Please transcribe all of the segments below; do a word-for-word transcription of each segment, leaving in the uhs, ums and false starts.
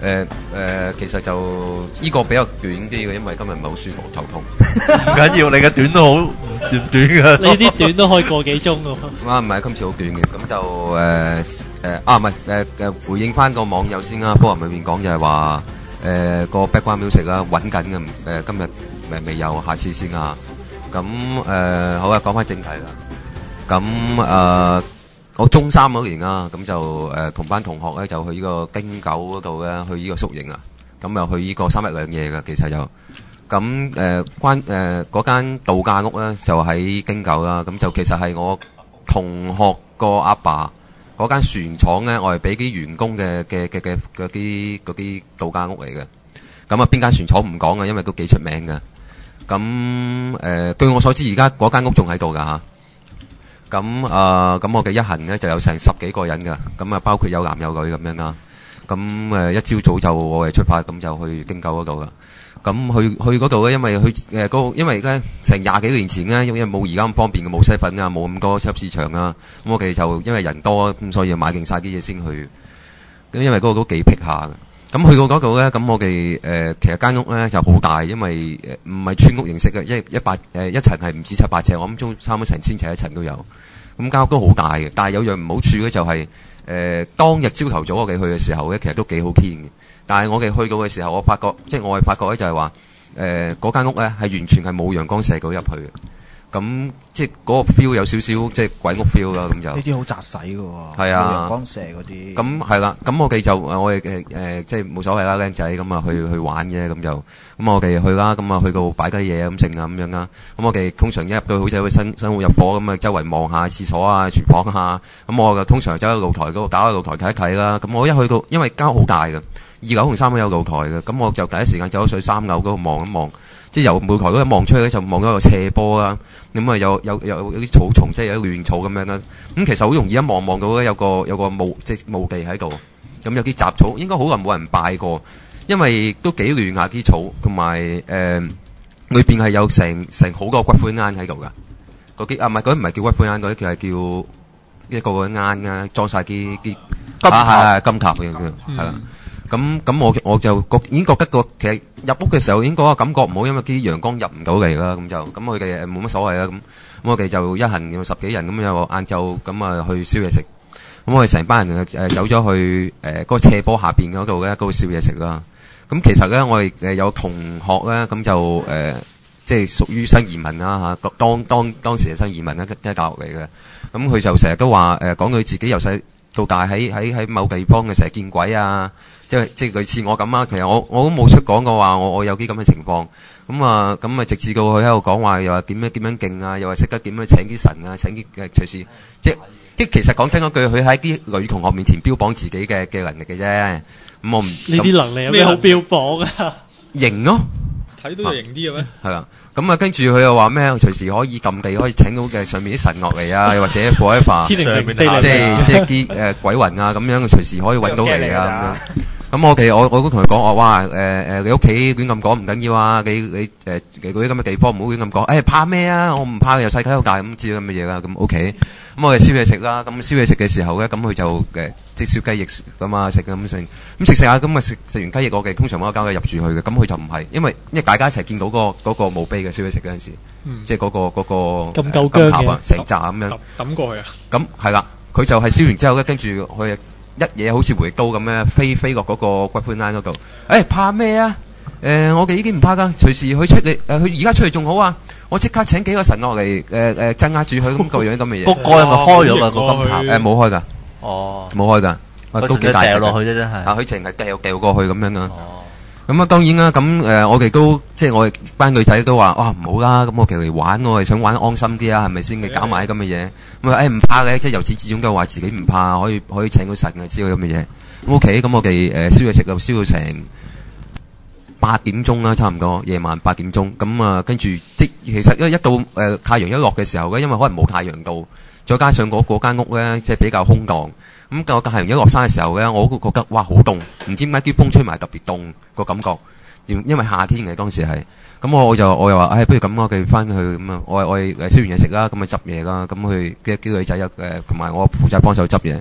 誒誒，其實就呢個比較短啲嘅，因為今日唔係好舒服，頭痛。 唔緊要，你嘅短都好短短㗎。 你啲短都可以個幾鐘㗎。 啊，唔係，今次好短嘅，咁就誒誒啊，唔係誒誒，回應翻個網友先啦。波文裏面講就係話誒個 background music 啦，揾緊嘅，誒今日未未有，下次先啊。咁誒好啊，講翻正題啦。咁誒。我中三嗰年啊，咁就誒同班同學咧就去呢個京九嗰度咧去呢個宿營啊，咁又去呢個三日兩夜嘅，其實就咁誒關誒嗰間度假屋咧就喺京九啦，咁就其實係我同學個阿爸嗰間船廠咧，我係俾啲員工嘅嘅嘅嘅嗰啲嗰啲度假屋嚟嘅，咁啊邊間船廠唔講啊，因為都幾出名嘅，咁誒據我所知而家嗰間屋仲喺度㗎嚇。咁啊，咁、呃、我嘅一行咧就有成十幾個人噶，咁啊包括有男有女咁樣啦。咁誒、呃、一朝早就我哋出發，咁就去京九嗰度啦。咁去去嗰度咧，因為去誒嗰、呃，因為咧成廿幾年前咧，因為冇而家咁方便嘅，冇西粉啊，冇咁多超級市場啊。咁我哋就因為人多，咁所以買勁晒啲嘢先去。咁因為嗰度都幾僻下嘅。咁去到嗰度咧，咁我哋誒、呃、其實間屋咧就好大，因為誒唔係村屋形式嘅，一一百誒、呃、一層係唔止七八尺，我諗中差唔多成千尺一層都有。咁間屋都好大嘅，但係有樣唔好處咧就係、是、誒、呃、當日朝頭早我哋去嘅時候咧，其實都幾好天嘅。但係我哋去到嘅時候，我發覺即係我係發覺咧就係話誒嗰間屋咧係完全係冇陽光射到入去嘅。咁即係嗰個 feel 有少少即係鬼屋 feel 啦，咁就呢啲好扎使嘅喎， 係啊， 陽光射嗰啲。 咁係啦，咁我哋就我哋誒誒即係冇所謂啦，僆仔咁啊去去玩嘅咁就，咁我哋去啦，咁啊去到擺低嘢咁剩啊咁樣啦，咁我哋通常一入到好似去新生活入伙咁啊，周圍望下廁所啊、廚房啊，咁我就通常走喺露台嗰度搞喺露台睇一睇啦。咁我一去到，因為間屋好大嘅，二樓同三樓有露台嘅，咁我就第一時間走咗上三樓嗰度望一望。即係由露台嗰度望出去咧，就望到個斜坡啦。咁啊，有有有有啲草叢，即係有啲亂草咁樣啦。咁其實好容易一望望到咧，有個有個墓，即係墓地喺度。咁有啲雜草，應該好耐冇人拜過，因為都幾亂下啲草，同埋誒裏邊係有成成好多骨灰罌喺度噶。嗰啲啊，唔係嗰啲唔係叫骨灰罌，嗰啲叫係叫一個個罌啊，裝晒啲啲金塔，金塔嘅叫係啦。咁咁我我就覺已經覺得個其實入屋嘅時候已經覺得感覺唔好，因為啲陽光入唔到嚟啦，咁就咁佢哋冇乜所謂啦。咁咁我哋就一行有十幾人咁有晏晝咁啊去燒嘢食。咁我哋成班人誒走咗去誒嗰個斜坡下邊嗰度咧，嗰度燒嘢食啦。咁其實咧我哋誒有同學咧，咁就誒即係屬於新移民啦嚇，當當當時係新移民咧，一教育嚟嘅。咁佢就成日都話誒講佢自己由細到大喺喺喺某地方嘅成日見鬼啊！即係即係類似我咁啊，其實我我都冇出講過話我我有啲咁嘅情況，咁啊咁啊直至到佢喺度講話又話點樣點樣勁啊，又話識得點樣請啲神啊，請啲誒隨時即即其實講真嗰句，佢喺啲女同學面前標榜自己嘅嘅能力嘅啫，咁我唔呢啲能力有咩好標榜啊？ 型咯， 睇到就型啲嘅咩？ 係啦。咁啊，跟住佢又話咩？隨時可以撳地，可以請到嘅上面啲神落嚟啊，又或者過一把，即係即係啲誒鬼魂啊，咁樣隨時可以揾到嚟啊咁樣。咁我哋我我都同佢講，我話誒誒，你屋企亂咁講唔緊要啊，你你誒嗰啲咁嘅地方唔好亂咁講。誒怕咩啊？我唔怕，由細睇到大咁知咁嘅嘢啦。咁 OK。咁我哋燒嘢食啦。咁燒嘢食嘅時候咧，咁佢就誒即係燒雞翼咁啊食咁食。咁食食下咁啊食食完雞翼，我哋通常冇交佢入住去嘅。咁佢就唔係，因為因為大家一齊見到嗰個嗰個墓碑嘅燒嘢食嗰陣時，即係嗰個嗰個咁夠薑嘅成紮咁樣抌過去啊。咁係啦，佢就係燒完之後咧，跟住佢。一嘢好似回刀咁樣飛飛落嗰個骨灰罌嗰度，誒怕咩啊？誒我哋已經唔怕噶，隨時佢出嚟誒，佢而家出嚟仲好啊！我即刻請幾個神落嚟誒誒鎮壓住佢咁個樣咁嘅嘢。 個蓋係咪開咗啊？個金塔誒冇開㗎， 哦冇開㗎，都幾大掉落去啫，真係啊！佢淨係掉掉過去咁樣啊。咁啊，當然啦，咁誒我哋都即係我哋班女仔都話哇唔好啦，咁我哋嚟玩，我係想玩安心啲啊，係咪先？你搞埋啲咁嘅嘢，咁啊誒唔怕嘅，即係由始至終都話自己唔怕，可以可以請到神嘅之類咁嘅嘢。O K，咁我哋誒燒嘢食就燒到成八點鐘啦，差唔多夜晚八點鐘。咁啊，跟住即其實一一到誒太陽一落嘅時候咧，因為可能冇太陽到，再加上嗰嗰間屋咧即係比較空蕩。咁個太陽一落山嘅時候咧，我都覺得哇好凍，唔知點解啲風吹埋特別凍個感覺，因為夏天嘅當時係，咁我我就我又話，唉、哎，不如咁我哋翻去咁啊，我我誒燒完嘢食啦，咁咪執嘢啦，咁去幾幾個女仔有誒同埋我負責幫手執嘢，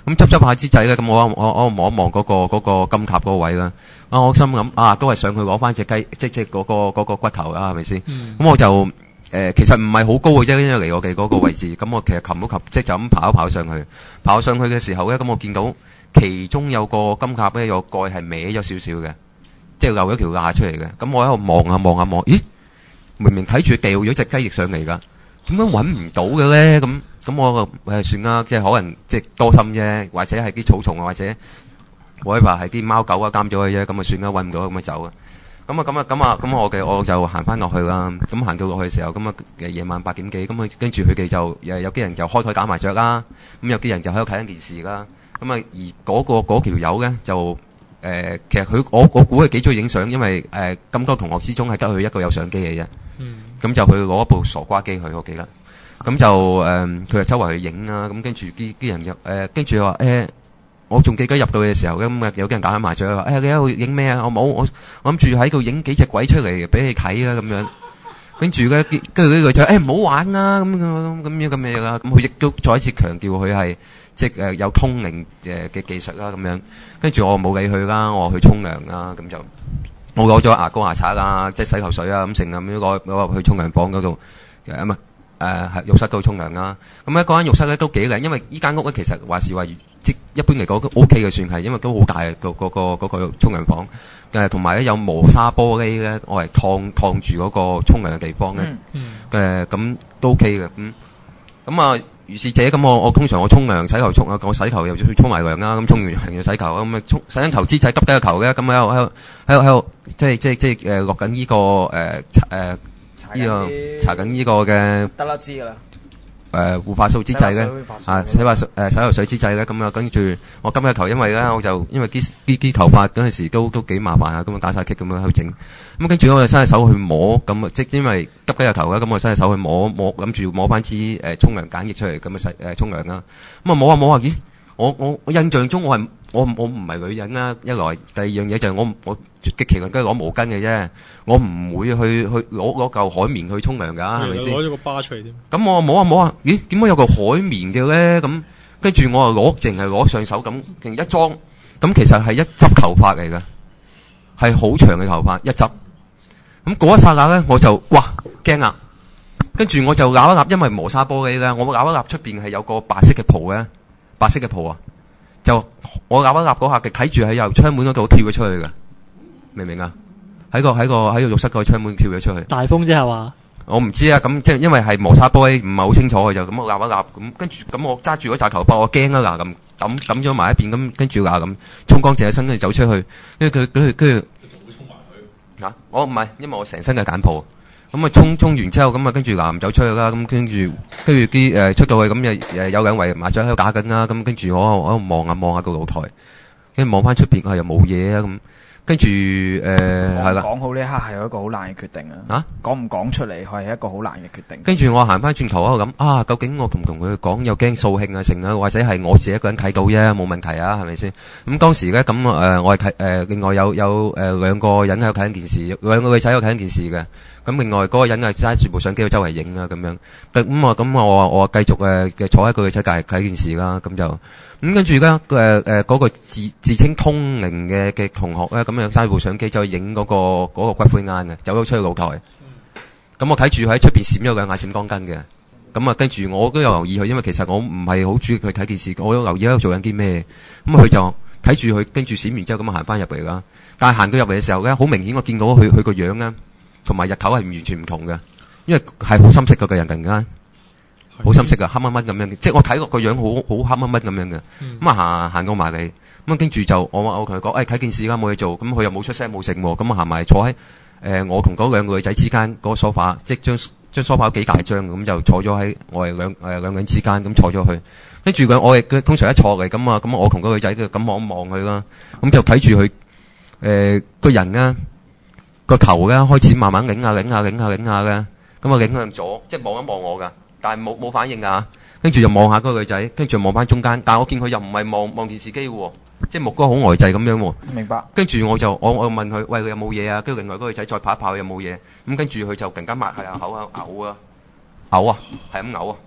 咁執執下之際咧，咁我我我望一望嗰個嗰個金cap嗰個位啦。啊，我心諗啊，都係上去攞翻隻雞，即即嗰個嗰個骨頭啦，係咪先？咁、嗯、我就誒、呃，其實唔係好高嘅啫，因為離我哋嗰個位置。咁我其實擒都擒，即就咁跑一跑上去。跑上去嘅時候咧，咁我見到其中有個金甲咧，有蓋係歪咗少少嘅，即係漏咗條罅出嚟嘅。咁我喺度望下望下望，咦？明明睇住掉咗隻雞翼上嚟噶，點解揾唔到嘅咧？咁咁我誒算啦，即係可能即係多心啫，或者係啲草叢啊，或者我話係啲貓狗啊監咗佢啫，咁啊算啦，揾唔到咁咪走啊。咁啊咁啊咁啊咁我嘅我就行翻落去啦。咁行到落去嘅時候，咁啊夜晚八點幾，咁佢跟住佢哋就誒有啲人就開台打麻雀啦，咁有啲人就喺度睇緊電視啦。咁啊而嗰、嗰個嗰條友咧就誒、呃、其實佢我我估係幾中意影相，因為誒咁、呃、多同學之中係得佢一個有相機嘅啫。嗯。咁就去攞一部傻瓜機去，我記得。咁就誒佢就周圍去影啦。咁跟住啲啲人就誒跟住話誒。我仲記得入到嘅時候，咁啊有啲人打緊麻雀話，誒你喺度影咩啊？我冇，我我諗住喺度影幾隻鬼出嚟俾你睇啊咁樣。跟住咧，跟住呢個就誒唔好玩啦咁咁咁樣咁嘢啦。咁佢亦都再一次強調佢係即係誒有通靈誒嘅技術啦咁樣。跟住我冇理佢啦，我去沖涼啦，咁就我攞咗牙膏牙刷啦，即係洗頭水啊咁成咁樣攞攞入去沖涼房嗰度誒啊誒係浴室度沖涼啦。咁咧嗰間浴室咧都幾靚，因為依間屋咧其實話是話。即一般嚟講都 O K 嘅，算係，因為都好大嘅個嗰個嗰個沖涼房，誒同埋咧有磨砂玻璃咧，我係燙燙住嗰個沖涼嘅地方咧，誒咁都 O K 嘅，咁咁啊如是者咁我我通常我沖涼洗頭沖啊，我洗頭又要沖埋涼啦，咁沖完涼要洗頭，咁啊沖洗緊頭之際耷低個頭咧，咁喺度喺度喺度喺度即係即係即係誒落緊呢個誒誒呢個搽緊呢個嘅得啦知噶啦。 誒、呃、護髮素之際咧，啊洗髮誒洗頭水之際咧，咁啊跟住我今日頭，因為咧我就因為啲啲啲頭髮嗰陣時都都幾麻煩啊，咁啊打晒棘咁樣去整，咁跟住我就伸隻手去摸，咁啊即因為急急日頭咧，咁我伸隻手去摸摸，諗住摸翻支誒沖涼梘液出嚟，咁啊洗誒沖涼啦，咁啊摸下摸下，咦我我我印象中我係我我唔係女人啦，一來第二樣嘢就係我我極其量都係攞毛巾嘅啫，我唔會去去攞攞嚿海綿去沖涼噶，係咪先？攞咗個巴出嚟添。咁我摸下摸下，咦？點解有個海綿嘅咧？咁跟住我啊攞，淨係攞上手咁，一裝，咁其實係一執頭髮嚟嘅，係好長嘅頭髮一執。咁嗰一剎那咧，我就哇驚啊！跟住我就揦一揦，因為磨砂玻璃咧，我揦一揦出邊係有個白色嘅袍嘅，白色嘅袍啊！就我揦一揦嗰下嘅，睇住喺由窗門嗰度跳咗出去嘅，明唔明啊？喺個喺個喺個浴室個窗門跳咗出去。大風啫係嘛？我唔知啊，咁即係因為係磨砂玻璃，唔係好清楚嘅就咁我揦一揦，咁跟住咁我揸住嗰紮頭髮，我驚啊嗱咁抌抌咗埋一邊，咁跟住嗱咁沖乾淨一身，跟住走出去，跟住佢跟住跟住。你仲會沖埋佢？啊，我唔係，因為我成身嘅簡袍。咁啊，沖沖完之後，咁啊，跟住嗱，唔走出去啦。咁跟住，跟住啲誒出到去，咁誒有兩圍麻雀喺度打緊啦。咁跟住我喺度望下望下個露台，跟住望翻出邊，啊又冇嘢啊咁。跟住誒係啦。講好呢一刻係有一個好難嘅決定啊！啊，講唔講出嚟係一個好難嘅決定。跟住我行翻轉頭喺度諗啊，究竟我同唔同佢講，又驚掃興啊成啊，或者係我自己一個人睇到啫，冇問題啊，係咪先？咁當時咧咁誒，我係睇誒，另外有有誒兩個人喺度睇緊電視，兩個女仔喺度睇緊電視嘅。咁另外嗰個人係揸住部相機去周圍影啊咁樣。咁啊咁我我繼續誒嘅坐喺個女仔隔籬睇電視啦。咁就咁跟住咧誒誒嗰個自自稱通靈嘅嘅同學咧，咁樣揸部相機就去影嗰個嗰個骨灰罌嘅，走咗出去露台。咁我睇住喺出邊閃咗兩下閃光燈嘅。咁啊跟住我都有留意佢，因為其實我唔係好中意佢睇電視，我有留意喺度做緊啲咩。咁佢就睇住佢，跟住閃完之後咁啊行翻入嚟啦。但係行到入嚟嘅時候咧，好明顯我見到佢佢個樣咧，同埋日頭係完全唔同嘅，因為係好深色嘅個人突然間，好深色嘅黑掹掹咁樣嘅，即係我睇落個樣好好黑掹掹咁樣嘅。咁啊行行到埋嚟，咁啊跟住就我我同佢講，誒睇電視啦，冇嘢做。咁佢又冇出聲冇聲喎，咁啊行埋坐喺誒我同嗰兩個女仔之間嗰個梳化，即係張張梳化幾大張，咁就坐咗喺我哋兩誒兩個人之間，咁坐咗去。跟住佢我哋通常一坐嚟咁啊，咁我同嗰個女仔嘅咁望一望佢啦，咁就睇住佢誒個人啊。個頭咧開始慢慢擰下擰下擰下擰下嘅，咁啊擰向左，即係望一望我噶，但係冇冇反應噶，跟住就望下嗰個女仔，跟住望翻中間，但係我見佢又唔係望望電視機喎，即係目光好呆滯咁樣喎。明白。跟住我就我我問佢，喂，佢有冇嘢啊？跟住另外嗰個女仔再拍一拍有冇嘢，咁跟住佢就突然間擘下口啊嘔啊嘔啊，係咁嘔啊，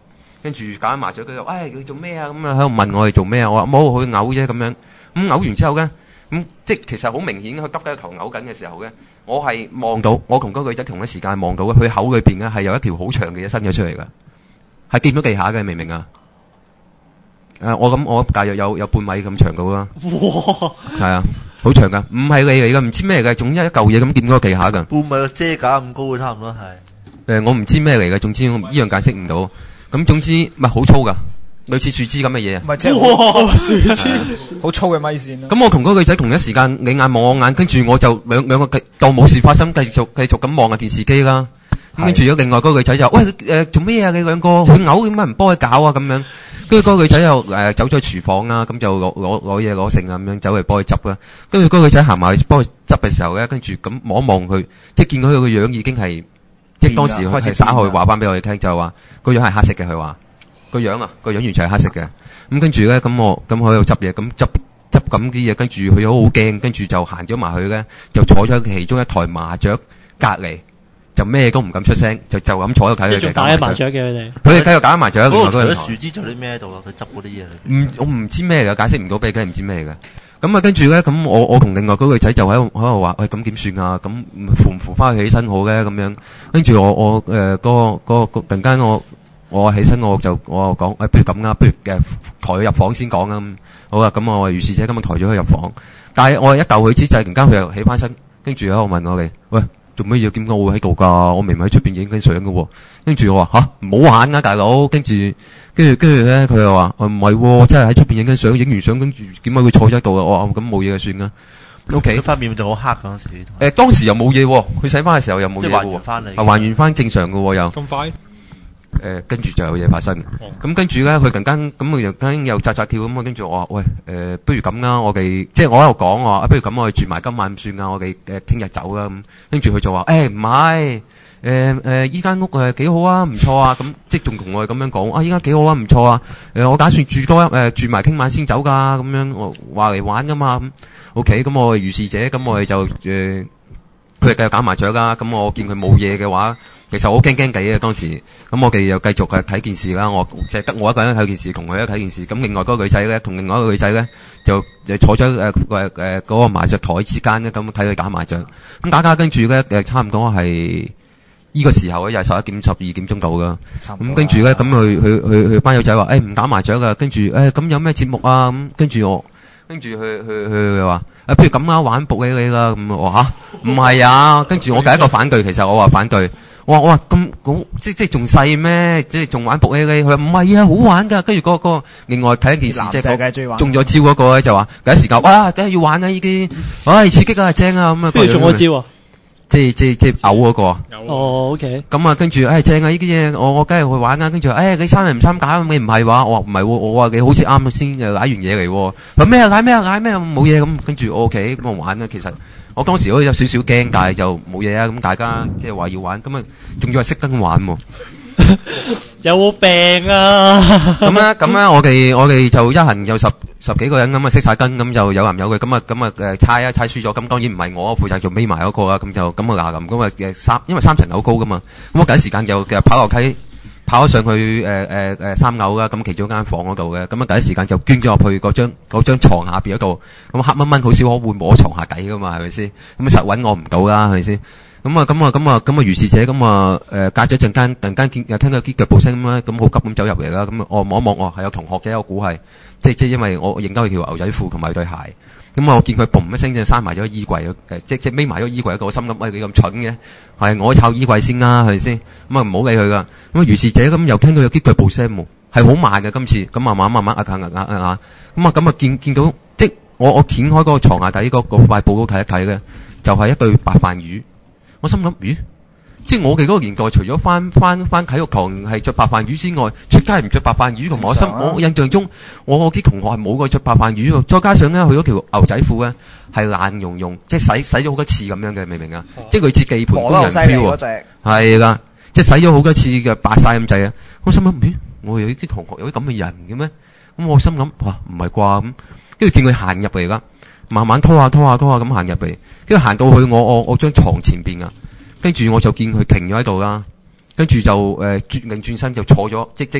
跟住搞緊麻雀，佢就喂佢做咩啊？咁啊喺度問我哋做咩啊？我話冇，佢嘔啫咁樣。咁嘔完之後咧，咁即係其實好明顯，佢耷低個頭嘔緊嘅時候咧，我係望到，我同嗰個女仔同一時間望到嘅，佢口裏邊咧係有一條好長嘅嘢伸咗出嚟㗎，係見到地下嘅，明唔明啊？誒，我諗我大約有有半米咁長到啦。哇！係啊，好長噶，唔係你嚟噶，唔知咩嚟嘅，總之一嚿嘢咁見到個地下噶。 半米個遮架咁高嘅，差唔多係。 誒，我唔知咩嚟嘅，總之我依樣解釋唔到。咁總之唔係好粗噶，類似樹枝咁嘅嘢。 唔係即係樹枝，好粗嘅米線。 咁我同嗰個女仔同一時間，你眼望我眼，跟住我就兩兩個當冇事發生，繼續繼續咁望下電視機啦。咁跟住咗另外嗰個女仔就喂誒做咩啊？你兩個佢嘔點解唔幫佢搞啊？咁樣。跟住嗰個女仔又誒走咗去廚房啦，咁就攞攞攞嘢攞剩啊咁樣走去幫佢執啦。跟住嗰個女仔行埋去幫佢執嘅時候咧，跟住咁望一望佢，即係見到佢個樣已經係，即係當時佢係稍後話翻俾我哋聽，就係話個樣係黑色嘅。佢話個樣啊，個樣完全係黑色嘅。咁跟住咧，咁我咁我喺度執嘢，咁執執咁啲嘢，跟住佢好好驚，跟住就行咗埋去咧，就坐咗其中一台麻雀隔離。就咩都唔敢出聲，就就咁坐喺度睇佢哋打麻雀嘅佢哋。 佢哋繼續打麻雀。 嗰個樹枝做啲咩喺度啊？佢執嗰啲嘢。 唔，我唔知咩嘅，解釋唔到俾你，梗係唔知咩嘅。咁啊，跟住咧，咁我我同另外嗰個女仔就喺度喺度話，喂，咁點算啊？咁扶唔扶翻佢起身好嘅咁樣。跟住我我誒嗰個嗰個突然間我我起身我就我講，誒不如咁啦，不如誒抬佢入房先講啊。好啊，咁我如是者咁啊抬咗佢入房。但係我一逗佢之際，突然間佢又起翻身，跟住喺度問我哋，喂。做乜嘢？點解我會喺度噶？我明明喺出邊影緊相噶。跟住我話吓，唔好玩啊，大佬。跟住，跟住，跟住咧，佢又話唔係，真係喺出邊影緊相，影完相跟住點解會坐咗喺度啊？我話咁冇嘢就算啦。O K。 佢塊面就好黑嗰陣時。 誒，當時又冇嘢，佢洗翻嘅時候又冇嘢。 即係還原翻嚟。 係還原翻正常噶又。 咁快？ 誒，跟住就有嘢發生。咁跟住咧，佢突然間咁佢又跟又扎扎跳咁啊！跟住我話喂，誒，不如咁啦，我哋即係我喺度講我話，不如咁我哋住埋今晚算啊，我哋誒聽日走啦咁。跟住佢就話誒唔係，誒誒依間屋誒幾好啊，唔錯啊，咁即係仲同我哋咁樣講啊，依家幾好啊，唔錯啊，誒我打算住多誒住埋聽晚先走噶，咁樣我話嚟玩噶嘛。O K，咁我如是者，咁我哋就誒佢哋繼續打麻雀啦。咁我見佢冇嘢嘅話。其實我好驚驚地嘅當時，咁我哋又繼續係睇件事啦。我淨係得我一個人睇件事，同佢一睇件事。咁另外嗰個女仔咧，同另外一個女仔咧，就就坐咗誒誒誒嗰個麻雀台之間咧，咁睇佢打麻雀。咁打打跟住咧，誒差唔多係呢個時候咧，又係十一點十二點鐘到噶。咁跟住咧，咁佢佢佢佢班友仔話誒唔打麻雀噶。跟住誒咁有咩節目啊？咁跟住我，跟住佢佢佢話誒不如咁啦，玩卜起你啦。咁我吓唔係啊？跟住我第一個反對，其實我話反對。我我話咁咁即即仲細咩？即係仲玩卜哩哩？佢話唔係啊，好玩噶。跟住嗰個另外睇一件事，即係中咗招嗰個咧就話第一時間，哇，梗係要玩啊！呢啲，唉，刺激啊，正啊咁啊。 跟住中咗招啊！ 即係即係即係嘔嗰個。 哦 ，OK。 咁啊，跟住唉正啊！呢啲嘢我我梗係去玩啊。跟住誒，你參唔參加？你唔係話我話唔係，我話你好似啱先又嗌完嘢嚟。佢咩啊？嗌咩啊？嗌咩冇嘢咁。跟住我 OK 咁我玩啊。其實。我當時好似有少少驚，但係就冇嘢啊！咁大家即係話要玩，咁啊，仲要係識得玩喎。 有冇病啊？ 咁咧，咁咧，我哋我哋就一行有十十幾個人咁啊，識晒根，咁就有男有女，咁啊，咁啊，誒猜啊猜輸咗，咁當然唔係我負責做尾埋嗰個啦，咁就咁啊嗱咁，咁啊誒三，因為三層樓高噶嘛，咁我第一時間就其實跑樓梯。跑咗上去誒誒誒三樓啦，咁其中間房嗰度嘅，咁啊第一時間就捐咗入去嗰張嗰張牀下邊嗰度，咁黑蚊蚊好少可會摸床下底噶嘛，係咪先？咁實揾我唔到啦，係咪先？咁啊咁啊咁啊咁啊如是者咁啊誒隔咗陣間，突然間見又聽到啲腳步聲咁啦，咁好急咁走入嚟啦，咁我望一望，哦係有同學嘅，我估係即係即係因為我認得佢條牛仔褲同埋對鞋。咁我見佢嘣一聲就閂埋咗衣櫃，誒即即孭埋咗衣櫃一個，我心諗喂，你咁蠢嘅，係我抄衣櫃先啦，係咪先？咁啊唔好理佢噶。咁啊如是者咁又聽到有啲腳步聲喎，係好慢嘅今次，咁慢慢慢慢壓下壓下壓下，咁啊咁啊見見到即我我掀開嗰個床下底嗰嗰塊布都睇一睇嘅，就係一對白飯魚。我心諗咦？即係我哋嗰個年代，除咗翻翻翻體育堂係着白飯魚之外，出街唔着白飯魚。同埋我心，我印象中，我啲同學係冇個着白飯魚。再加上咧，佢嗰條牛仔褲咧係爛溶溶，即係洗洗咗好多次咁樣嘅，明唔明啊？即係類似地盤工人飄喎，係啦，即係洗咗好多次嘅白晒咁滯啊！我心諗，咦，我有啲同學有啲咁嘅人嘅咩？咁我心諗，哇，唔係啩咁？跟住見佢行入嚟啦，慢慢拖下拖下拖下咁行入嚟，跟住行到去我我我張床前邊啊！跟住我就見佢停咗喺度啦，跟住就誒轉擰轉身就坐咗，即即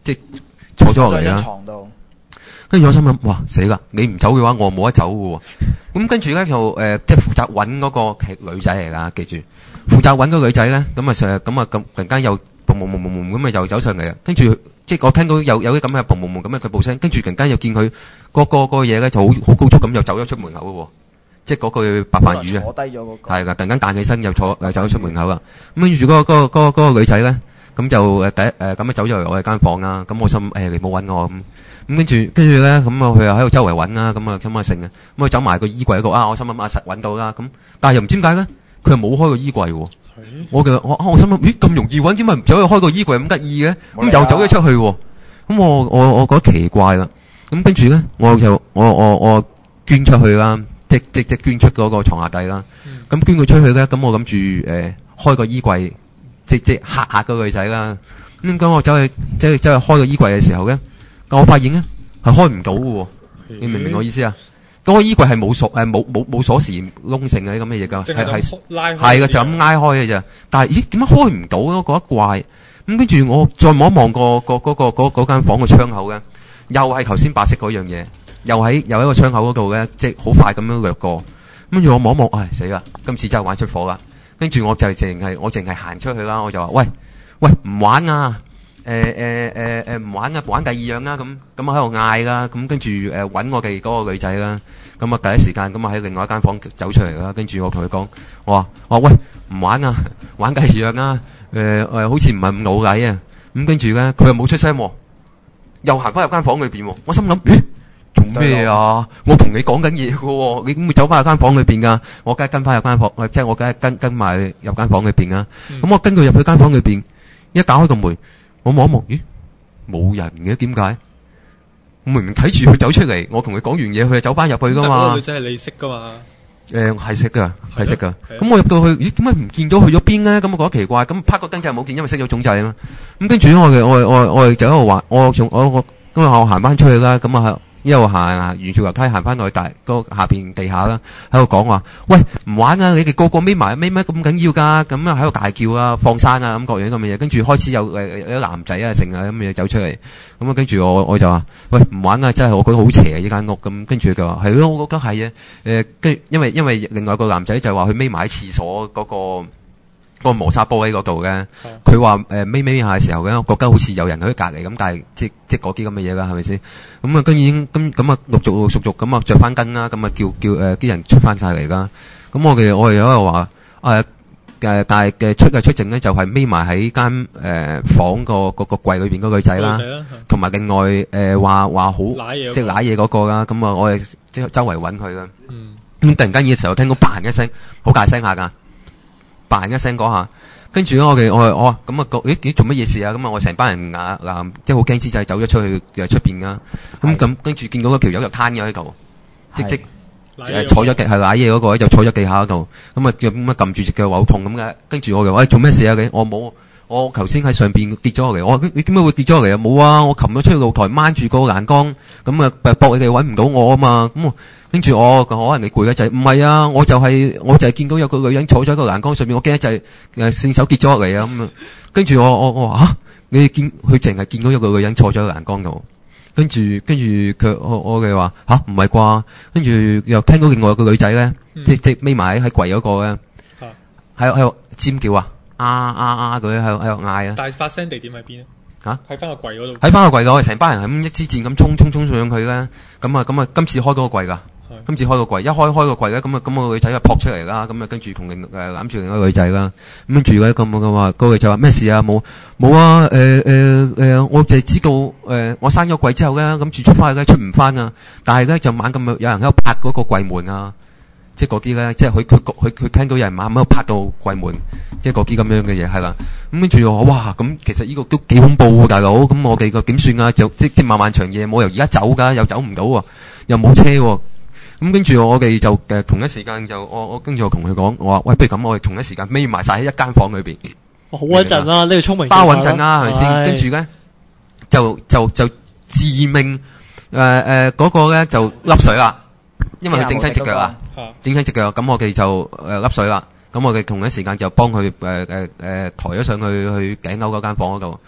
即係坐咗落嚟啦。 床度。 跟住我心諗，哇死啦！你唔走嘅話，我冇得走嘅喎。咁跟住咧就誒、呃，即係負責揾嗰個係女仔嚟㗎，記住。負責揾嗰個女仔咧，咁啊成日咁啊咁突然間又嘣嘣嘣嘣嘣咁啊又走上嚟啊！跟住即係我聽到有有啲咁嘅嘣嘣嘣咁嘅腳步聲，跟住突然間又見佢嗰個嗰個嘢咧就好好高速咁又走咗出門口嘅喎。即係嗰句白飯魚啊， 坐低咗嗰個。 係㗎，突然間彈起身又坐又走咗出門口啦。咁跟住嗰個嗰個嗰個嗰個女仔咧，咁就誒第一誒咁啊走咗嚟我哋間房啦。咁我心誒你冇揾我咁。咁跟住跟住咧，咁啊佢又喺度周圍揾啦，咁啊咁啊成嘅，咁啊走埋個衣櫃嗰度啊，我心諗啊實揾到啦，咁但係又唔知點解咧，佢又冇開個衣櫃喎。我嘅我我心諗咦咁容易揾，點解唔走去開個衣櫃咁得意嘅？咁又走咗出去喎。咁我我我覺得奇怪啦。咁跟住咧，我就我我我捐出去啦，即即即捐出嗰個床下底啦。咁捐佢出去咧，咁我諗住誒開個衣櫃，即即嚇嚇個女仔啦。咁咁我走去即係走去開個衣櫃嘅時候咧。但我發現咧係開唔到嘅，你明唔明我意思啊？嗰、那個衣櫃係冇鎖誒，冇冇冇鎖匙窿性嘅啲咁嘅嘢噶，係係係嘅，就咁拉開嘅咋。但係咦，點解開唔到咧？覺得怪。咁跟住我再望一望個個嗰個嗰嗰間房嘅窗口咧，又係頭先白色嗰樣嘢，又喺又喺個窗口嗰度咧，即係好快咁樣掠過。跟住我望一望，唉死啦！今次真係玩出火啦。跟住我就淨係我淨係行出去啦，我就話喂喂唔玩啊！誒誒誒誒唔玩啊，玩第二樣啦，咁咁喺度嗌啦，咁跟住誒揾我哋嗰個女仔啦，咁啊第一時間咁啊喺另外一間房走出嚟啦，跟住我同佢講，我話我話喂唔玩啊，玩第二樣啦，誒誒好似唔係咁老禮啊，咁跟住咧佢又冇出聲，又行翻入間房裏邊，我心諗咦做咩啊？我同你講緊嘢嘅，你點會走翻入間房裏邊噶？我梗係跟翻入間房，即係我梗係跟跟埋入間房裏邊啊！咁我跟佢入去間房裏邊，一打開個門。我望一望，咦，冇人嘅，點解？我明明睇住佢走出嚟，我同佢講完嘢，佢就走翻入去噶嘛。 嗰個女仔係你識噶嘛？ 誒，係識噶，係識噶。咁我入到去，咦，點解唔見咗去咗邊咧？咁我覺得奇怪。咁拍個燈就冇見，因為熄咗總掣啊嘛。咁跟住我哋，我我我哋就喺度話，我仲我我咁啊，我行翻出去啦。咁啊。一路行啊，沿住樓梯行翻去大個下邊地下啦，喺度講話，喂唔玩啊！你哋個個孭埋孭乜咁緊要噶？咁啊喺度大叫啊，放生啊咁各樣咁嘅嘢，跟住開始有誒有啲男仔啊成啊咁嘅嘢走出嚟，咁啊跟住我我就話，喂唔玩啊！真係我覺得好邪啊呢間屋咁，跟住佢話係咯，我覺得係啊，誒跟因為因為另外個男仔就話佢孭埋喺廁所嗰個。個磨砂玻璃嗰度咧，佢話誒眯眯下嘅時候咧，我覺得好似有人喺隔離咁，但係即即嗰啲咁嘅嘢啦，係咪先？咁啊，跟住已經咁咁啊，陸續陸續續咁啊，着翻燈啦，咁啊叫叫誒啲人出翻晒嚟啦。咁我哋我哋喺度話誒誒，但係嘅出嘅出證咧，就係眯埋喺間誒房個個個櫃裏邊嗰個女仔啦，同埋另外誒話話好即係揦嘢嗰個啦。咁啊，我哋即係周圍揾佢啦。咁突然間嘅時候，聽到嘭一聲，好大聲下㗎。扮一聲嗰下，跟住咧我哋我我咁啊，咦咦做乜嘢事啊？咁啊，我成班人啊嗱，即係好驚之際走咗出去誒出邊噶。咁咁跟住見到嗰條友就攤咗喺度，即即誒坐咗地係瀨嘢嗰個，就坐咗地下嗰度。咁啊咁啊撳住隻腳好痛咁嘅。跟住我就話做咩事啊？我冇，我頭先喺上邊跌咗落嚟。我話你點解會跌咗落嚟啊？冇啊！我擒咗出去露台，掹住個欄杆，咁啊搏你哋揾唔到我啊嘛。咁跟住我可能你攰一陣，唔係啊！我就係、是、我就係見到有個女人坐咗喺個欄杆上面，我驚一陣誒線手跌咗落嚟啊！咁啊，跟住我我我話嚇，你見佢淨係見到有個女人坐咗喺欄杆度，跟住跟住佢我我哋話吓唔係啩？跟住又聽到另外有個女仔咧，嗯、即即匿埋喺櫃嗰個咧，喺喺度尖叫啊啊啊啊！佢喺度喺度嗌啊！ 但係發聲地點喺邊啊？吓喺翻個櫃嗰度， 喺翻個櫃度，成班人係咁一支箭咁衝衝衝上去咧，咁啊咁啊，今次開嗰個櫃噶。今次開個櫃，一開開個櫃咧，咁啊咁個女仔就撲出嚟啦，咁啊跟住同另誒攬住另一個女仔啦，咁跟住咧咁嘅話，個女仔話咩事啊？冇冇啊？誒誒誒，我就係知道誒、呃，我閂咗櫃之後咧，咁住出翻去咧，出唔翻啊！但係咧就猛咁有人喺度拍嗰個櫃門啊，即係嗰啲咧，即係佢佢佢佢聽到有人猛喺度拍到櫃門，即係嗰啲咁樣嘅嘢係啦。咁跟住我話哇，咁其實呢個都幾恐怖喎，大佬。咁我哋個點算啊？就即即漫漫長夜冇由而家走噶，又走唔到喎，又冇車喎。咁跟住我哋就誒、呃、同一時間就我我跟住我同佢講，我話喂，不如咁，我哋同一時間匿埋晒喺一間房裏邊。 好穩陣啊！呢個聰明包穩陣啊，係咪先？跟住咧就就就致命誒誒嗰個咧就笠水啦，因為佢整親隻腳啊，整親隻腳。咁我哋就誒笠水啦。咁我哋同一時間就幫佢誒誒誒抬咗上去去頸樓嗰間房嗰度。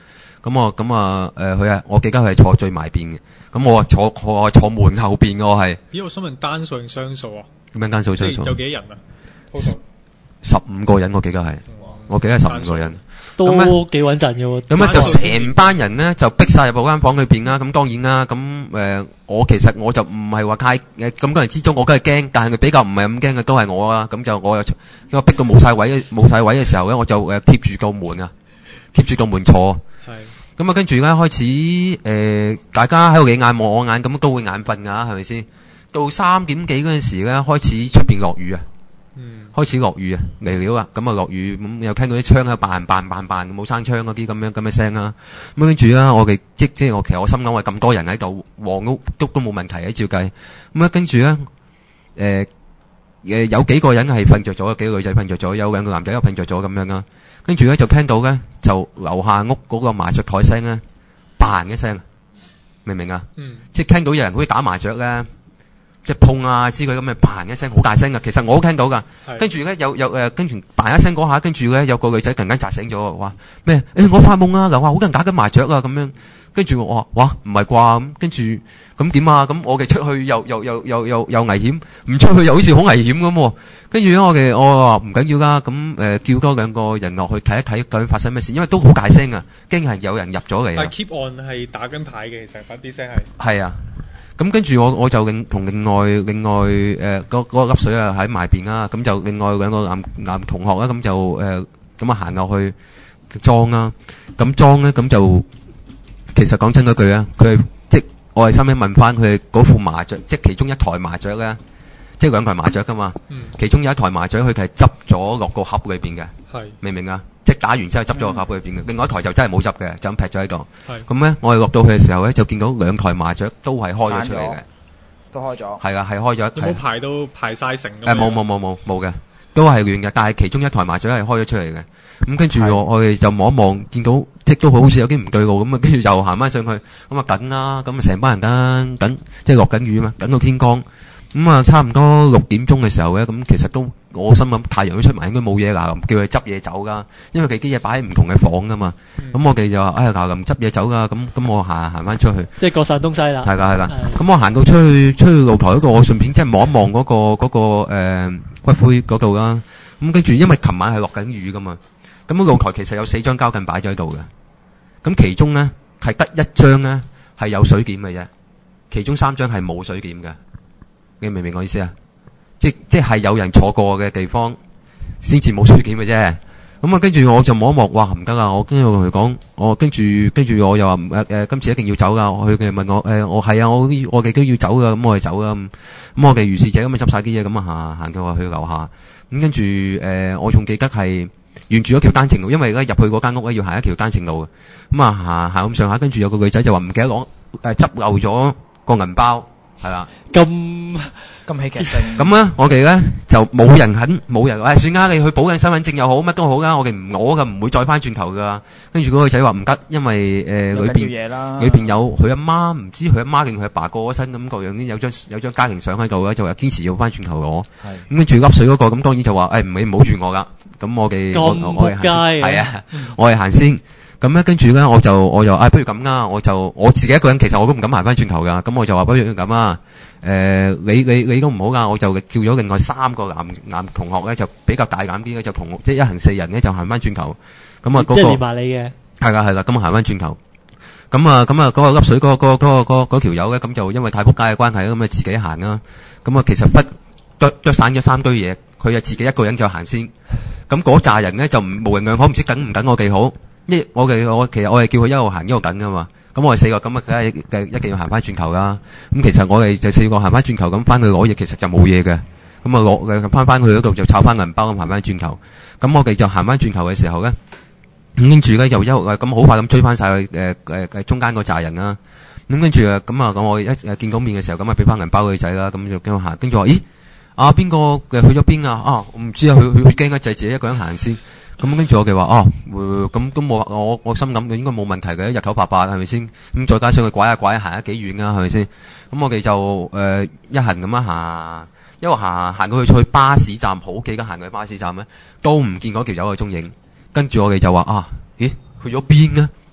咁我咁啊誒佢啊，我記得佢係坐最埋邊嘅，咁我啊坐我係坐門後邊嘅我係。 咦，我想問單數定雙數啊？ 點樣單數雙數？ 有幾多人啊？ 十五個人我記得係，我記得係十五個人。 都幾穩陣嘅喎。 咁咧就成班人咧就逼晒入嗰間房裏邊啦。咁當然啦，咁誒、呃、我其實我就唔係話太誒咁多人之中，我梗係驚，但係佢比較唔係咁驚嘅都係我啦。咁就我又因為逼到冇晒位冇晒位嘅時候咧，我就誒貼住個門啊，貼住個門坐。係。咁啊，跟住咧開始誒、呃，大家喺度你眼望我眼，咁都會眼瞓噶，係咪先？到三點幾嗰陣時咧，開始出邊落雨啊。嗯、開始落雨啊，嚟了啊，咁啊落雨，咁又聽到啲槍喺度扮扮扮扮，冇生槍嗰啲咁樣咁嘅聲啦。咁跟住啦，我哋即即係我其實我心諗話咁多人喺度，黃屋都都冇問題嘅，照計。咁啊跟住咧，誒、呃、誒有幾個人係瞓着咗，幾個女仔瞓着咗，有兩個男仔又瞓着咗咁樣啦。跟住咧就聽到咧就樓下屋嗰個麻雀台聲咧，扮一聲，明唔明啊？嗯、即係聽到有人好似打麻雀咧。即係碰啊之類咁嘅嘭一聲好大聲噶，其實我都聽到噶。跟住咧有有誒，跟住嘭一聲嗰下，跟住咧有個女仔突然間扎醒咗，話咩？誒我發夢啊，樓下好多人打緊麻雀啊咁樣。跟住我話哇唔係啩咁，跟住咁點啊？咁我哋出去又又又又又又危險，唔出去又好似好危險咁。跟住咧我哋我話唔緊要啦，咁誒叫多兩個人落去睇一睇究竟發生咩事，因為都好大聲啊，驚係有人入咗嚟。 但係 keep on 係打緊牌嘅，其實嗰啲聲係。係啊。咁跟住我我就另同另外另外誒嗰嗰粒水啊喺埋邊啦，咁就另外兩個男男同學啦，咁就誒咁啊行落去裝啦，咁裝咧咁就其實講真嗰句啊，佢係即我係心尾問翻佢嗰副麻雀，即其中一台麻雀咧，即兩台麻雀噶嘛，嗯、其中有一台麻雀佢係執咗落個盒裏邊嘅，係明唔明啊？即打完之後執咗個盒裏邊嘅，另外一台就真係冇執嘅，就咁劈咗喺度。咁咧，我哋落到去嘅時候咧，就見到兩台麻雀都係開咗出嚟嘅， 都開咗。係啊，係開咗。有冇排到排晒成？ 誒，冇冇冇冇冇嘅，都係亂嘅。但係其中一台麻雀係開咗出嚟嘅。咁跟住我我哋就望一望，見到即都好似有啲唔對路咁啊，跟住又行翻上去，咁啊等啦，咁啊成班人等等，即係落緊雨啊嘛，等到天光。咁啊，差唔多六點鐘嘅時候咧，咁其實都我心諗太陽都出埋，應該冇嘢啦，叫佢執嘢走噶，因為佢啲嘢擺喺唔同嘅房噶嘛。咁、嗯、我哋就話哎呀，嗱咁執嘢走噶，咁咁我行行翻出去， 即係各散東西啦。 係噶係噶，咁我行到出去出去露台嗰度，我順便即係望一望嗰個嗰、嗰個誒、呃、骨灰嗰度啦。咁跟住，因為琴晚係落緊雨噶嘛，咁露台其實有四張膠巾擺咗喺度嘅，咁其中咧係得一張咧係有水檢嘅啫，其中三張係冇水檢嘅。你明唔明我意思啊？即即係有人坐過嘅地方，先至冇水檢嘅啫。咁啊，跟住我就望一望，哇唔得啊！我跟住同佢講，我跟住跟住我又話誒誒，今次一定要走噶。佢哋問我誒、呃，我係啊，我我哋都要走噶，咁我哋走噶。咁我哋如是者咁啊執晒啲嘢，咁啊行行到話去樓下。咁跟住誒，我仲記得係沿住咗條單程路，因為而家入去嗰間屋咧要行一條單程路嘅。咁啊行行咁上下，跟住有個女仔就話唔記得攞誒執漏咗個銀包。係啦， 咁咁戲劇性。 咁咧，我哋咧就冇人肯，冇人。誒，算啦，你去補印身份證又好，乜都好啦。我哋唔攞噶，唔會再翻轉頭噶。跟住嗰個仔話唔得，因為誒裏邊裏邊有佢阿媽，唔知佢阿媽定佢阿爸過咗身咁各樣，有張有張家庭相喺度咧，就話堅持要翻轉頭攞。係咁跟住笠水嗰個，咁當然就話誒唔係唔好住我噶。咁我哋我我係係啊，我係行先。咁咧，跟住咧，我就我就啊，不如咁啦，我就我自己一個人，其實我都唔敢行翻轉頭噶。咁我就話不如咁啊，誒、呃，你你你都唔好噶，我就叫咗另外三個男男同學咧，就比較大膽啲咧，就同即係一行四人咧，就行翻轉頭。咁啊，嗰個即係連埋你嘅。 係啦係啦，咁啊行翻轉頭。咁啊咁啊，嗰個粒水嗰個嗰個嗰嗰條友咧，咁就因為太仆街嘅關係，咁啊自己行啦。咁啊，其實忽剁剁散咗三堆嘢，佢就自己一個人就行先。咁嗰扎人咧就無人量可唔知等唔等我哋好。一我嘅我其實我係叫佢一路行一路等噶嘛，咁我哋四個咁啊，梗係一定要行翻轉頭啦。咁其實我哋就四個行翻轉頭咁翻去攞嘢，其實就冇嘢嘅。咁啊攞翻翻去嗰度就抄翻銀包咁行翻轉頭。咁我哋就行翻轉頭嘅時候咧，咁跟住咧又一路咁好快咁追翻晒去誒誒誒中間嗰扎人啦。咁跟住啊咁啊咁我一誒見到面嘅時候咁啊俾翻銀包佢仔啦，咁就跟住行，跟住話咦啊邊個嘅去咗邊啊？啊我唔知啊，佢佢佢驚一滯自己一個人行先。咁跟住我哋話哦，咁咁我我我心諗佢應該冇問題嘅，日頭白白係咪先？咁再加上佢拐下拐下行得幾遠啊，係咪先？咁我哋就誒、呃、一行咁樣行，一路行行到去去巴士站，好幾間行去巴士站咧，都唔見嗰條友嘅蹤影。跟住我哋就話啊，咦去咗邊啊？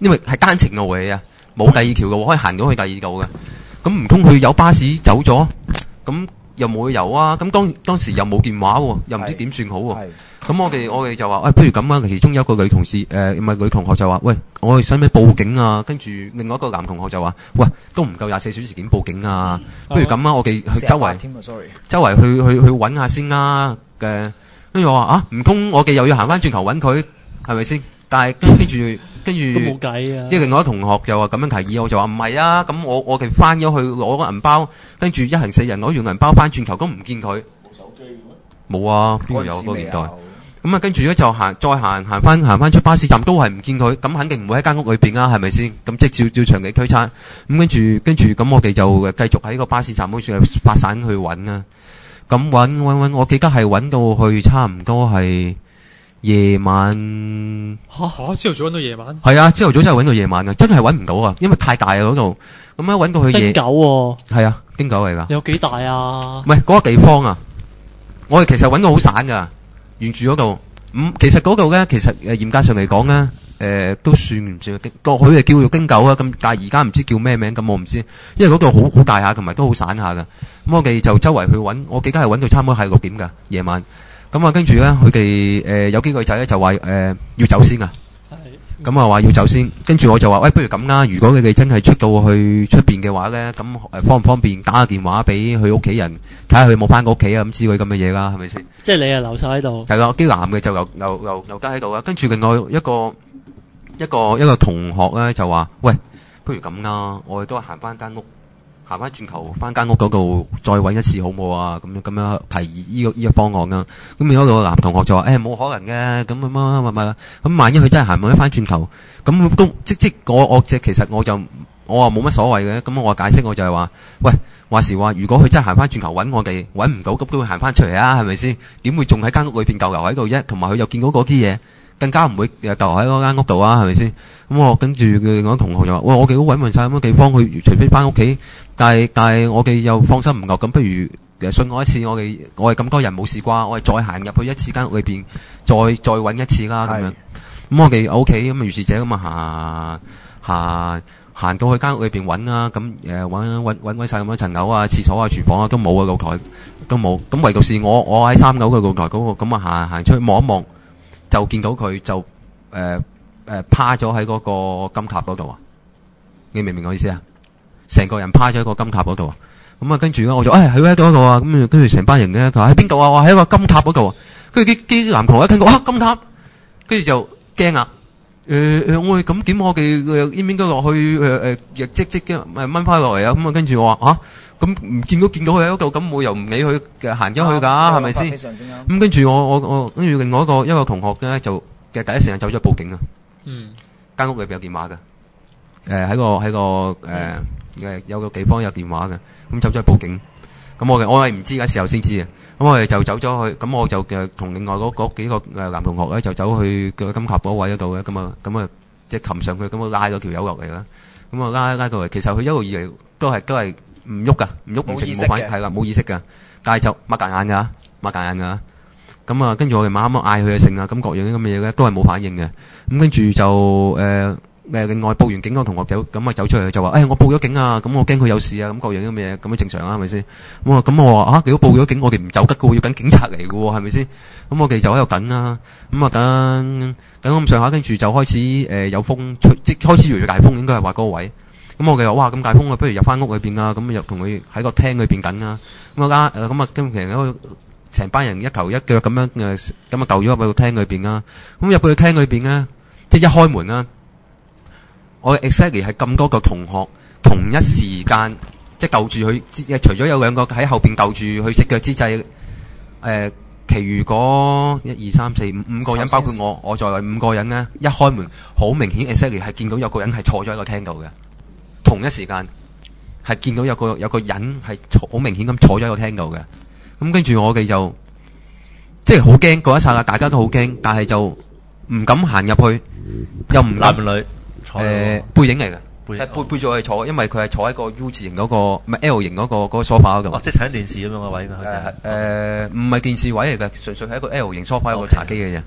因為係單程路嚟啊，冇第二條嘅，可以行到去第二度嘅。咁唔通佢有巴士走咗，咁又冇理由啊！咁當當時又冇電話喎，又唔知點算好喎。咁我哋我哋就話，喂、哎，不如咁啊！其中有一個女同事，誒、呃，唔係女同學就話，喂，我哋使唔使報警啊？跟住另外一個男同學就話，喂，都唔夠廿四小時點報警啊？不如咁啊，我哋去周圍，周圍去去去揾下先啦。嘅，跟住我話啊，唔通我哋又要行翻轉頭揾佢，係咪先？但係跟跟住跟住， 都冇計啊！ 即係另外一個同學就話咁樣提議，我就話唔係啊，咁我我哋翻咗去攞個銀包，跟住一行四人攞完銀包翻轉頭，都唔見佢。冇手機咩？冇啊，邊度有嗰個年代？咁啊，跟住咧就行，再行行翻行翻出巴士站，都係唔見佢，咁肯定唔會喺間屋裏邊啊，係咪先？咁即係照照長期推測，咁跟住跟住咁，我哋就繼續喺個巴士站好似係發散去揾啊。咁揾揾揾，我記得係揾到去差唔多係夜晚。 嚇嚇！朝頭早揾到夜晚？ 係啊，朝頭早真係揾到夜晚啊，真係揾唔到啊，因為太大啊嗰度。咁樣揾到去夜。 丁九喎。係啊，丁九嚟㗎。 有幾大啊？唔係嗰個地方啊，我哋其實揾到好散㗎。沿住嗰度，咁其實嗰度咧，其實誒嚴格上嚟講咧，誒都算唔算經？個佢係叫做京九啊，咁但係而家唔知叫咩名，咁我唔知，因為嗰度好好大下，同埋都好散下噶。咁我哋就周圍去揾，我記得係揾到差唔多係六點噶夜晚。咁啊，跟住咧，佢哋誒有幾個仔咧就話誒要走先啊。咁啊話要走先，跟住我就話喂，不如咁啦，如果你哋真係出到去出邊嘅話咧，咁誒方唔方便打個電話俾佢屋企人，睇下佢冇翻過屋企啊，咁之類咁嘅嘢啦，係咪先？ 即係你啊留晒喺度。係啦， 啲男嘅就留留留留低喺度啦。跟住另外一個一個一個同學咧就話，喂，不如咁啦，我哋都係行翻間屋，行翻轉頭翻間屋嗰度再揾一次好冇啊？咁樣咁樣提議呢個呢個方案啦。咁另一個男同學就話，誒冇可能嘅，咁乜乜乜乜，咁萬一佢真係行唔翻轉頭，咁都即即我我即其實我就我話冇乜所謂嘅。咁我解釋我就係話，喂，話時話，如果佢真係行翻轉頭揾我哋揾唔到，咁都會行翻出嚟啊？係咪先？點會仲喺間屋裏邊逗留喺度啫？同埋佢又見到嗰啲嘢，更加唔會誒逗留喺嗰間屋度啊？係咪先？咁我跟住嘅另外同學就話，喂，我哋都揾勻晒咁嘅地方，佢除非翻屋企。但係但係我哋又放心唔夠，咁不如信我一次，我哋我哋咁多人冇事啩，我哋再行入去一次間屋裏邊，再再揾一次啦咁樣。咁我哋 O K，咁啊如是者咁啊行行行到去間屋裏邊揾啦，咁誒揾揾揾揾晒咁多層樓啊、廁所啊、廚房啊，都冇啊，露台都冇。咁唯獨是我我喺三樓嘅露台嗰個，咁啊行行出去望一望，就見到佢就誒誒、呃、趴咗喺嗰個金塔嗰度啊！你明唔明我意思啊？成個人趴咗喺個金塔嗰度，咁啊跟住咧我就誒佢喺嗰度啊，咁跟住成班人咧佢話喺邊度啊？話喺個金塔嗰度，跟住啲啲男同學一聽到啊金塔，跟住就驚啊！誒誒我哋咁點我哋誒應唔應該落去誒誒亦即即嘅誒掹翻落嚟啊？咁啊跟住我話吓，咁唔見到見到佢喺嗰度，咁我又唔理佢嘅行咗去噶，係咪先？咁跟住我我我跟住另外一個一個同學咧就嘅第一時間走咗報警啊！嗯，間屋裏邊有電話嘅，誒喺個喺個誒。誒，有個地方有電話嘅，咁走咗去報警。咁我嘅我係唔知嘅時候先知嘅。咁我哋就走咗去，咁我就誒同另外嗰嗰幾個誒男同學咧就走去個金塔嗰位嗰度咧，咁啊咁啊即係擒上去，咁啊拉咗條友落嚟啦。咁啊拉拉過嚟，其實佢一路以嚟都係都係唔喐噶，唔喐唔成冇反應，係啦冇意識噶，但係就擘大眼噶，擘大眼噶。咁啊跟住我哋晚黑嗌佢嘅性啊，咁各樣啲咁嘅嘢咧都係冇反應嘅。咁跟住就誒。誒，另外報完警個同學走，咁啊走出嚟就話，誒、哎，我報咗警啊，咁我驚佢有事啊，咁各樣啲咩嘢，咁樣正常啊，係咪先？咁啊，咁我話，啊，如果報咗警，我哋唔走得噶，要等警察嚟噶，係咪先？咁我哋就喺度等啦，咁啊等等咁上下，跟住就開始誒、呃、有風吹，即係開始越嚟越大風，應該係話嗰個位。咁我哋話，哇，咁大風啊，不如入翻屋裏邊啊，咁又同佢喺個廳裏邊等啦。咁啊，誒，咁啊，跟住成成班人一頭一腳咁樣誒，咁啊，鬥咗入去個廳裏邊啦。咁入去個廳裏邊咧，即係一開門啦。我 exactly 係咁多個同學同一時間，即係鬥住佢，除咗有兩個喺後邊鬥住佢隻腳之際，誒、呃，其餘嗰一二三四五五個人，包括我，我在內五個人咧，一開門，好明顯 exactly 係見到有個人係坐咗喺個廳度嘅，同一時間係見到有個有個人係好明顯咁坐咗喺個廳度嘅，咁跟住我哋就即係好驚嗰一剎那，大家都好驚，但係就唔敢行入去，又唔男女。 誒、呃，背影嚟嘅，係背背住我哋坐，因為佢係坐喺個 U 字形嗰、那個，唔係 L 型嗰、那個嗰、那個 sofa 嗰度。 哦，即係睇緊電視咁樣嘅位㗎，好似係。誒， 唔係電視位嚟嘅，純粹係一個 L 型 sofa 一個茶几嘅啫。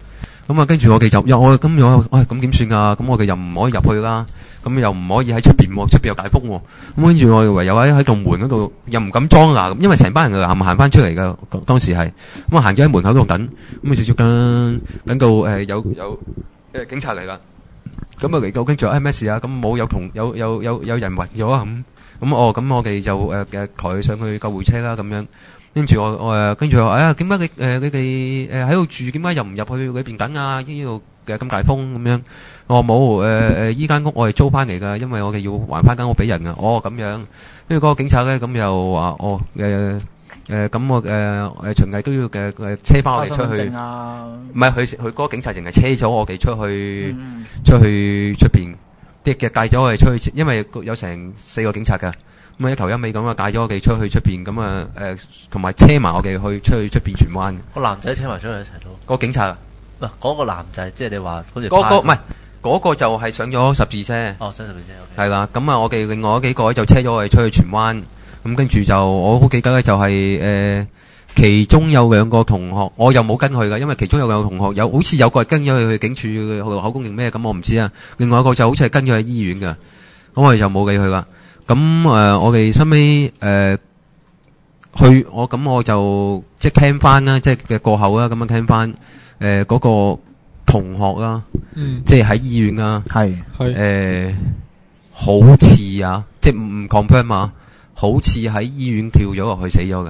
咁啊，跟住我哋就又我咁我唉咁點算啊？咁我哋又唔可以入去啦，咁又唔可以喺出邊喎，出邊有大風喎。咁跟住我唯有喺喺度門嗰度又唔敢裝牙，因為成班人行行翻出嚟㗎。當時係咁啊，行咗喺門口度等，咁啊直接等等到誒有有誒警察嚟啦。咁啊嚟到跟住誒咩事啊？咁冇有同有有有有人暈咗啊咁。咁哦咁我哋就誒嘅抬佢上去救護車啦咁樣。跟住我我誒跟住我話啊點解你誒你哋誒喺度住？點解又唔入去裏邊等啊？呢度嘅咁大風咁樣。我話冇誒誒依間屋我係租翻嚟㗎，因為我哋要還翻間屋俾人啊。哦咁樣。跟住嗰個警察咧咁又話哦誒誒咁我誒誒循例都要嘅誒車翻我哋出去。唔係佢佢嗰個警察淨係車咗我哋出去出去出邊，啲嘅帶咗我哋出去，因為有成四個警察㗎。咁啊一頭一尾咁啊帶咗我哋出去出邊，咁啊誒同埋車埋我哋去出去出邊荃灣。 個男仔車埋出去一齊到。 個警察啊？ 嗱，嗰個男仔即係你話好似嗰個唔係嗰個就係上咗十字車。 哦，上十字車。 係啦，咁啊我哋另外嗰幾個就車咗我哋出去荃灣。咁跟住就我好記得咧，就係誒其中有兩個同學，我又冇跟佢噶，因為其中有兩個同學有好似有個係跟咗佢去警署嘅口供定咩，咁我唔知啊。另外一個就好似係跟咗去醫院噶，咁我哋就冇理佢啦。咁誒、呃，我哋收尾誒去我咁我就即係聽翻啦，即係嘅過後啦，咁樣聽翻誒嗰個同學啦， 嗯、 即係喺醫院啊， 係係誒好似啊，即係唔唔 confirm 啊，好似喺醫院跳咗落去死咗嘅，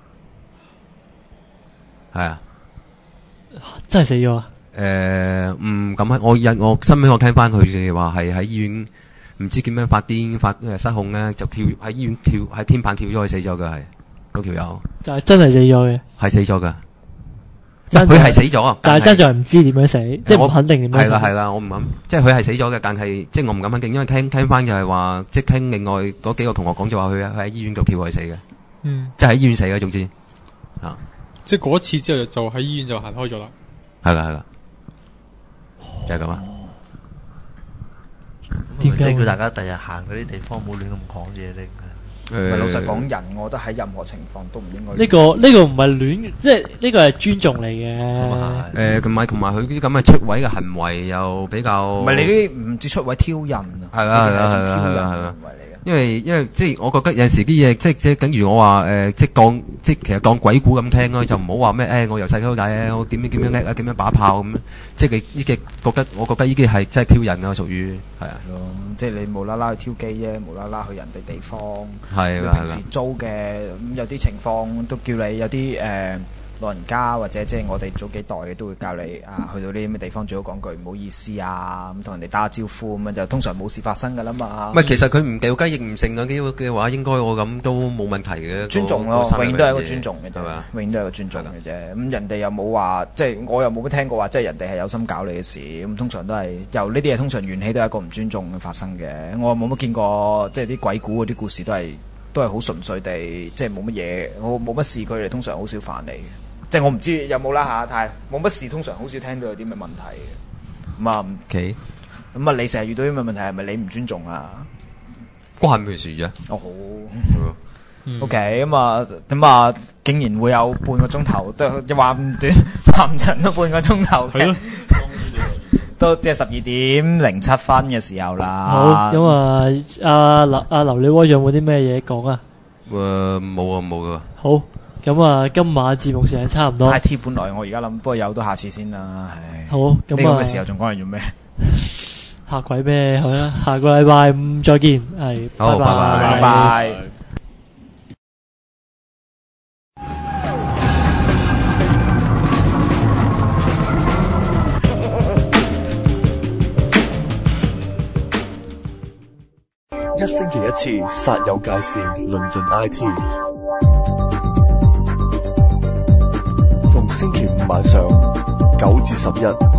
係啊， 真係死咗啊？ 誒唔咁啊，我印我收尾我聽翻佢哋話係喺醫院。唔知點樣發癲發誒失控咧，就跳喺醫院跳喺天棚跳咗去死咗嘅係嗰條友， 但係真係死咗嘅， 係死咗嘅，佢係死咗， 但係真係唔知點樣死，即係我肯定點樣死。 係啦係啦，我唔諗，即係佢係死咗嘅，但係即係我唔敢肯定，因為聽聽翻就係話，即係聽另外嗰幾個同學講就話佢佢喺醫院度跳去死嘅， 嗯， 即係喺醫院死嘅，總之啊， 即係嗰次之後就喺醫院就行開咗啦， 係啦係啦，就係咁啊。 即係叫大家第日行嗰啲地方唔好亂咁講嘢咧。 誒，老實講，人我覺得喺任何情況都唔應該。 呢個呢個唔係亂，即係呢個係尊重嚟嘅。 誒，同埋同埋佢啲咁嘅出位嘅行為又比較。唔係你啲唔知出位挑釁啊。係啦係啦係啦係啦係啦。因為因為即係我覺得有陣時啲嘢即係即係等於我話誒即係當即係其實當鬼故咁聽咯，就唔好話咩誒我由細到大咧我點樣點樣叻啊點樣把炮咁樣，即係你呢嘅覺得我覺得呢啲係真係挑釁啊，屬於係啊。 即係你無啦啦去挑機啫，無啦啦去人哋地方。 係啦。 平時租嘅咁有啲情況都叫你有啲誒老人家或者即係我哋早幾代嘅都會教你啊，去到呢啲咁嘅地方最好講句唔好意思啊，咁同人哋打下招呼咁樣就通常冇事發生㗎啦嘛。 唔係，其實佢唔掉雞亦唔剩嗰啲嘅話，應該我諗都冇問題嘅。 尊重咯，永遠都係一個尊重嘅啫， 係嘛？ 永遠都係一個尊重嘅啫。咁人哋又冇話，即係我又冇乜聽過話，即係人哋係有心搞你嘅事。咁通常都係由呢啲嘢，通常緣起都係一個唔尊重嘅發生嘅。我冇乜見過，即係啲鬼故嗰啲故事都係都係好純粹地，即係冇乜嘢，我冇乜事，佢哋通常好少煩你嘅。即係我唔知有冇啦嚇，但係冇乜事，通常好少聽到有啲咩問題嘅。咁啊，OK，咁啊，你成日遇到啲咩問題，係咪你唔尊重啊？ 關咩事啫？ 哦好，OK，咁啊，咁啊，竟然會有半個鐘頭，都話唔短，話唔長都半個鐘頭嘅，都即係十二點零七分嘅時候啦。 好，咁啊，阿劉阿劉李威有冇啲咩嘢講啊？ 誒，冇啊，冇噶。 好。咁啊，今晚節目時間差唔多。 I T 本來我而家諗，不過有都下次先啦。 好，咁啊，呢個嘅時候仲講嚟做咩？ 吓鬼咩？好啦，下個禮拜五再見。係， 好，拜拜， 拜拜。 一星期一次，煞有介事，論盡 I T。逢星期五晚上九至十一。